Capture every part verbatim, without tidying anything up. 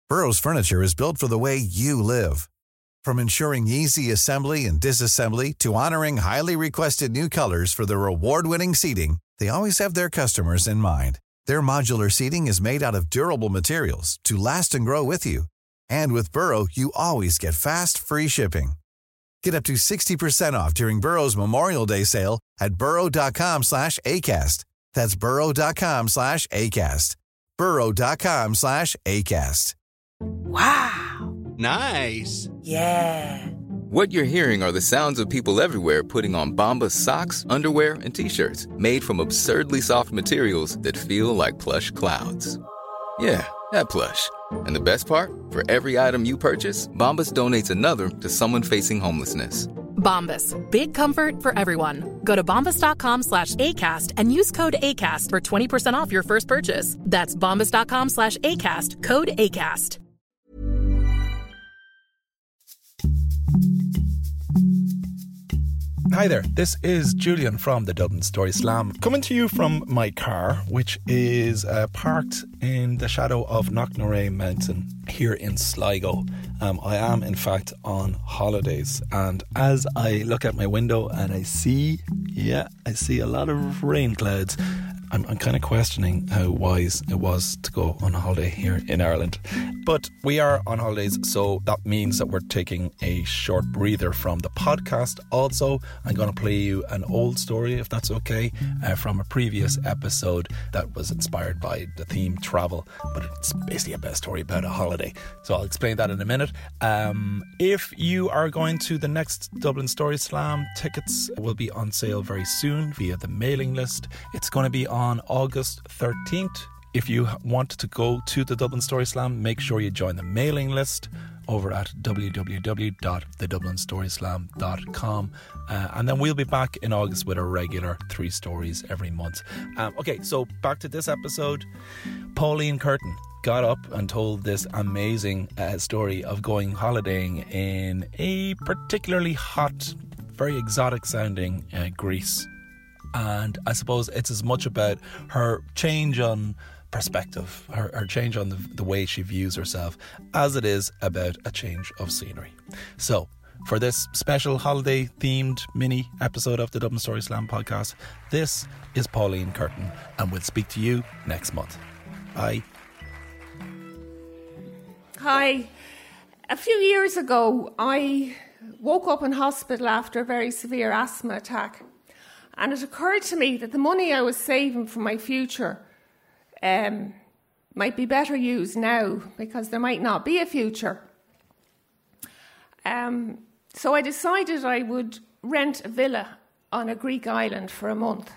Burrow's furniture is built for the way you live. From ensuring easy assembly and disassembly to honoring highly requested new colors for their award-winning seating, they always have their customers in mind. Their modular seating is made out of durable materials to last and grow with you. And with Burrow, you always get fast, free shipping. Get up to sixty percent off during Burrow's Memorial Day sale at burrow.com slash ACAST. That's burrow.com slash ACAST. burrow.com slash ACAST. Wow. Nice. Yeah. What you're hearing are the sounds of people everywhere putting on Bombas socks, underwear, and T-shirts made from absurdly soft materials that feel like plush clouds. Yeah, that plush. And the best part? For every item you purchase, Bombas donates another to someone facing homelessness. Bombas. Big comfort for everyone. Go to bombas.com slash ACAST and use code ACAST for twenty percent off your first purchase. That's bombas.com slash ACAST. Code ACAST. Hi there, this is Julian from the Dublin Story Slam, coming to you from my car, which is uh, parked in the shadow of Knocknarea Mountain here in Sligo. Um, I am, in fact, on holidays, and as I look out my window and I see, yeah, I see a lot of rain clouds, I'm, I'm kind of questioning how wise it was to go on holiday here in Ireland. But we are on holidays, so that means that we're taking a short breather from the podcast. Also, I'm going to play you an old story, if that's okay, uh, from a previous episode that was inspired by the theme travel, but it's basically a best story about a holiday. So I'll explain that in a minute. Um, if you are going to the next Dublin Story Slam, tickets will be on sale very soon via the mailing list. It's going to be on on August thirteenth. If you want to go to the Dublin Story Slam, make sure you join the mailing list over at w w w dot the dublin story slam dot com, uh, and then we'll be back in August with a regular three stories every month. Um, okay, so back to this episode. Pauline Curtin got up and told this amazing uh, story of going holidaying in a particularly hot, very exotic sounding uh, Greece. And I suppose it's as much about her change on perspective, her, her change on the, the way she views herself, as it is about a change of scenery. So, for this special holiday-themed mini episode of the Dublin Story Slam podcast, this is Pauline Curtin, and we'll speak to you next month. Bye. Hi. A few years ago, I woke up in hospital after a very severe asthma attack. And it occurred to me that the money I was saving for my future um, might be better used now, because there might not be a future. Um, so I decided I would rent a villa on a Greek island for a month.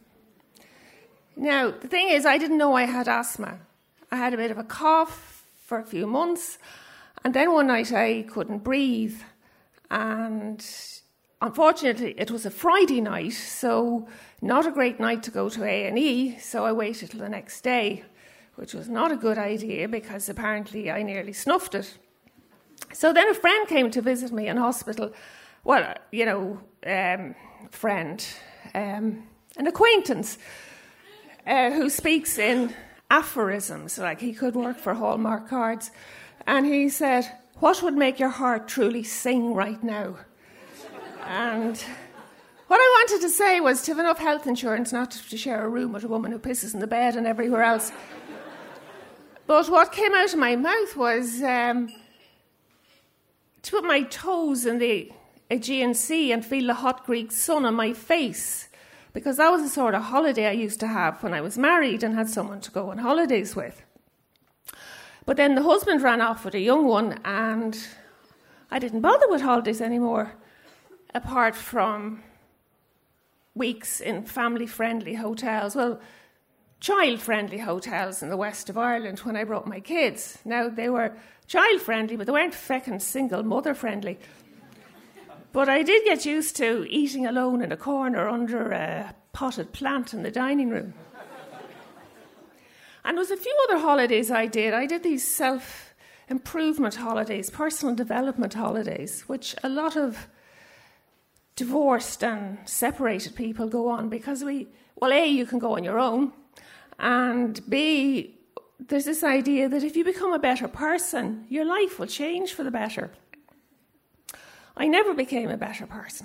Now, the thing is, I didn't know I had asthma. I had a bit of a cough for a few months, and then one night I couldn't breathe, and unfortunately, it was a Friday night, so not a great night to go to A and E, so I waited till the next day, which was not a good idea because apparently I nearly snuffed it. So then a friend came to visit me in hospital. Well, you know, um, friend, um, an acquaintance uh, who speaks in aphorisms, like he could work for Hallmark Cards. And he said, "What would make your heart truly sing right now?" And what I wanted to say was to have enough health insurance not to share a room with a woman who pisses in the bed and everywhere else. But what came out of my mouth was um, to put my toes in the Aegean Sea and feel the hot Greek sun on my face, because that was the sort of holiday I used to have when I was married and had someone to go on holidays with. But then the husband ran off with a young one, and I didn't bother with holidays anymore, apart from weeks in family-friendly hotels, well, child-friendly hotels in the west of Ireland when I brought my kids. Now, they were child-friendly, but they weren't feckin' single mother-friendly. But I did get used to eating alone in a corner under a potted plant in the dining room. And there was a few other holidays I did. I did these self-improvement holidays, personal development holidays, which a lot of divorced and separated people go on because we, well, A, you can go on your own, and B, there's this idea that if you become a better person, your life will change for the better. I never became a better person.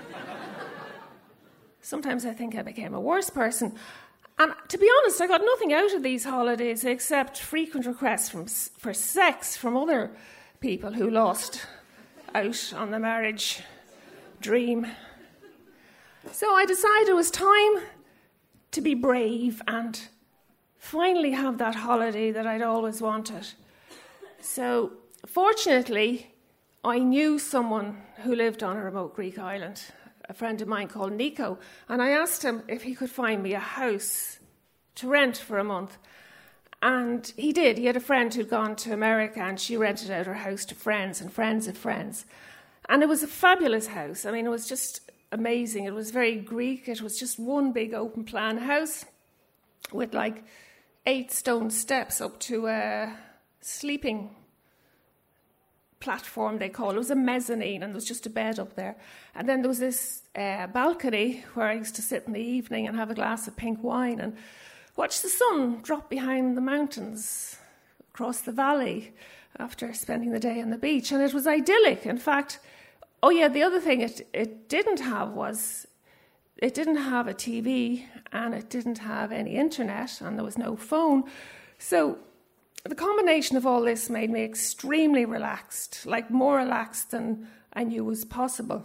Sometimes I think I became a worse person. And to be honest, I got nothing out of these holidays except frequent requests from, for sex from other people who lost out on the marriage dream. So I decided it was time to be brave and finally have that holiday that I'd always wanted. So fortunately, I knew someone who lived on a remote Greek island, a friend of mine called Nico, and I asked him if he could find me a house to rent for a month. And he did. He had a friend who'd gone to America and she rented out her house to friends and friends of friends. And it was a fabulous house. I mean, it was just amazing. It was very Greek. It was just one big open plan house with like eight stone steps up to a sleeping platform, they call it. It was a mezzanine and there was just a bed up there. And then there was this uh, balcony where I used to sit in the evening and have a glass of pink wine and watch the sun drop behind the mountains across the valley after spending the day on the beach. And it was idyllic. In fact, oh yeah, the other thing it, it didn't have was it didn't have a T V and it didn't have any internet and there was no phone. So the combination of all this made me extremely relaxed, like more relaxed than I knew was possible.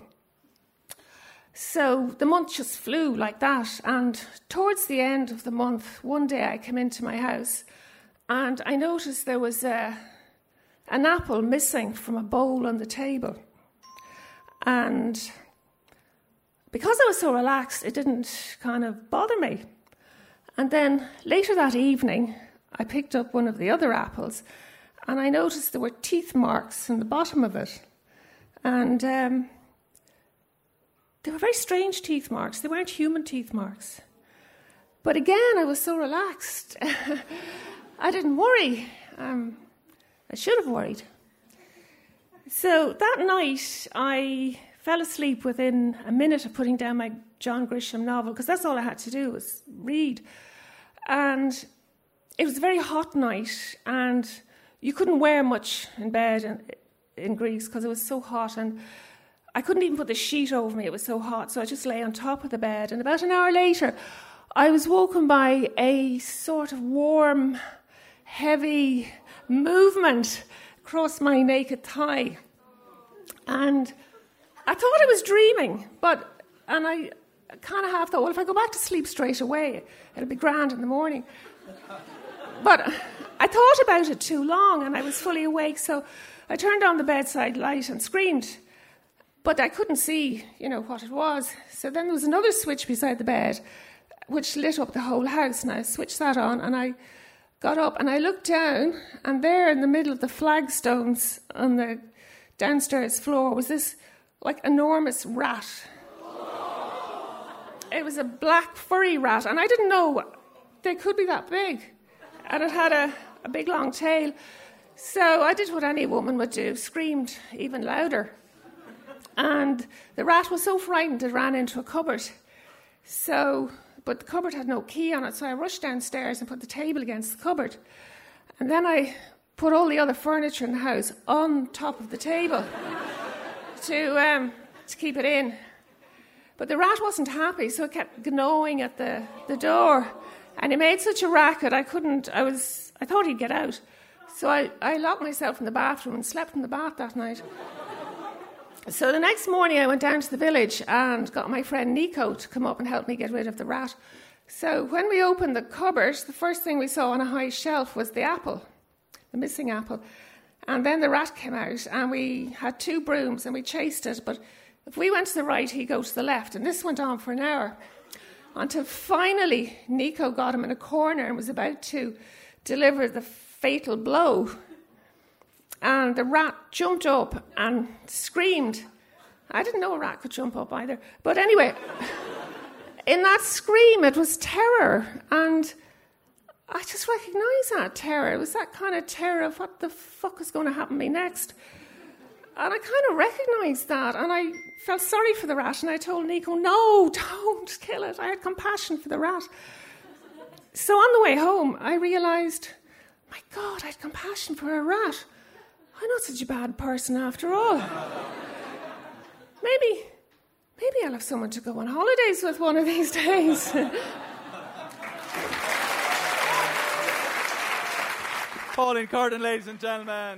So the month just flew like that. And towards the end of the month, one day I came into my house and I noticed there was a, an apple missing from a bowl on the table. And because I was so relaxed, it didn't kind of bother me. And then later that evening, I picked up one of the other apples and I noticed there were teeth marks in the bottom of it. And um, they were very strange teeth marks. They weren't human teeth marks. But again, I was so relaxed. I didn't worry. Um, I should have worried. So that night, I fell asleep within a minute of putting down my John Grisham novel, because that's all I had to do was read. And it was a very hot night, and you couldn't wear much in bed in, in Greece because it was so hot, and I couldn't even put the sheet over me. It was so hot, so I just lay on top of the bed. And about an hour later, I was woken by a sort of warm, heavy movement across my naked thigh. And I thought I was dreaming, but and I kind of half thought, well, if I go back to sleep straight away, it'll be grand in the morning. But I thought about it too long, and I was fully awake, so I turned on the bedside light and screamed. But I couldn't see, you know, what it was. So then there was another switch beside the bed, which lit up the whole house, and I switched that on, and I got up, and I looked down, and there in the middle of the flagstones on the downstairs floor was this, like, enormous rat. It was a black furry rat, and I didn't know they could be that big. And it had a, a big long tail. So I did what any woman would do, screamed even louder. And the rat was so frightened it ran into a cupboard. So, but the cupboard had no key on it, so I rushed downstairs and put the table against the cupboard. And then I put all the other furniture in the house on top of the table to um, to keep it in. But the rat wasn't happy, so it kept gnawing at the, the door. And he made such a racket, I couldn't, I was, I thought he'd get out. So I, I locked myself in the bathroom and slept in the bath that night. So the next morning I went down to the village and got my friend Nico to come up and help me get rid of the rat. So when we opened the cupboard, the first thing we saw on a high shelf was the apple, the missing apple. And then the rat came out, and we had two brooms and we chased it. But if we went to the right, he'd go to the left. And this went on for an hour until finally Nico got him in a corner and was about to deliver the fatal blow. And the rat jumped up and screamed. I didn't know a rat could jump up either. But anyway, in that scream, it was terror. And I just recognised that terror. It was that kind of terror of what the fuck is going to happen to me next. And I kind of recognised that. And I felt sorry for the rat. And I told Nico, no, don't kill it. I had compassion for the rat. So on the way home, I realised, My God, I had compassion for a rat. I'm not such a bad person after all. Maybe, maybe I'll have someone to go on holidays with one of these days. Pauline Curtin, ladies and gentlemen.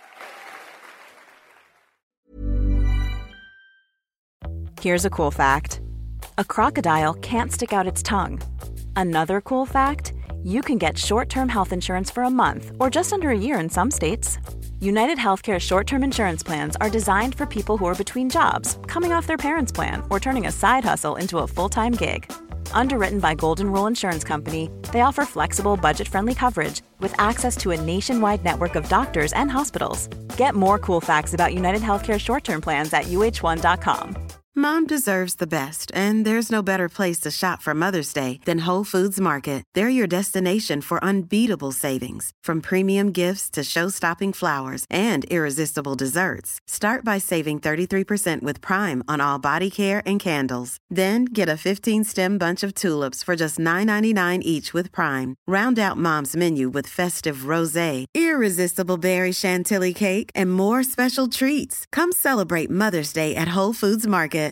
Here's a cool fact. A crocodile can't stick out its tongue. Another cool fact, you can get short-term health insurance for a month or just under a year in some states. United Healthcare short-term insurance plans are designed for people who are between jobs, coming off their parents' plan, or turning a side hustle into a full-time gig. Underwritten by Golden Rule Insurance Company, they offer flexible, budget-friendly coverage with access to a nationwide network of doctors and hospitals. Get more cool facts about United Healthcare short-term plans at U H one dot com. Mom deserves the best, and there's no better place to shop for Mother's Day than Whole Foods Market. They're your destination for unbeatable savings, from premium gifts to show-stopping flowers and irresistible desserts. Start by saving thirty-three percent with Prime on all body care and candles. Then get a fifteen-stem bunch of tulips for just nine ninety-nine each with Prime. Round out Mom's menu with festive rosé, irresistible berry chantilly cake, and more special treats. Come celebrate Mother's Day at Whole Foods Market.